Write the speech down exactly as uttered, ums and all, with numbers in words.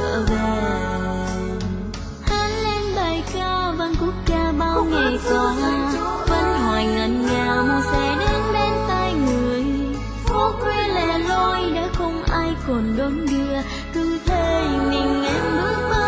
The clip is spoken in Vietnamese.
trở về. Hát lên bài ca vang khúc ca bao ngày qua, vẫn hoài ngân nga mùa sẽ đến bên tai người. Phố khuya lẻ loi đã không ai còn đón đưa, cứ thế mình em bước